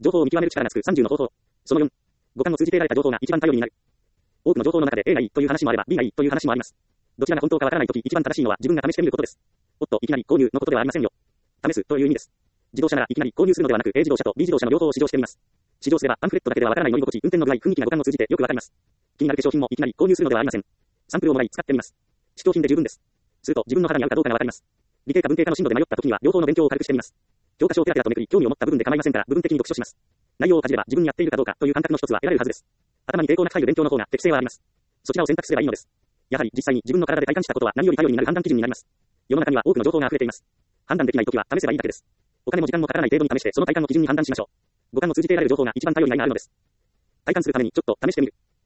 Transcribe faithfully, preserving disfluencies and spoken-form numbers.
情報を見極める力がつくさんじゅうの方法。そのよん、五感を通じて得られた情報が一番頼りになる。多くの情報の中で A がいいという話もあれば B がいいという話もあります。どちらが本当かわからないとき一番正しいのは自分が試してみることです。おっと、いきなり購入のことではありませんよ。試すという意味です。自動車ならいきなり購入するのではなく A 自動車と B 自動車の両方を試乗してみます。試乗すればパンフレットだけではわからない乗り心地、運転の具合、雰囲気が五感を通じてよくわかります。気になる化粧品もいきなり購入するのではありません。サンプルをもらい使ってみます。試供品で十分です。すると自分の肌に合うかどうかがわかります。理系か文系かの進路で迷った時には両方の勉強を軽くしてみます。教科書をペラペラとめくり興味を持った部分で構いませんから部分的に読書します。内容をかじれば自分に合っているかどうかという感覚の一つは得られるはずです。頭に抵抗なく入る勉強の方が適性はあります。そちらを選択すればいいのです。やはり実際に自分の体で体感したことは何より頼りになる判断基準になります。世の中には多くの情報が溢れています。判断できないときは試せばいいだけです。お金も時間もかからない程度に試してその体感の基準に判断しましょう。五感を通じて得られる情報が一番頼りになるのです。体感するためにちょっと試してみる。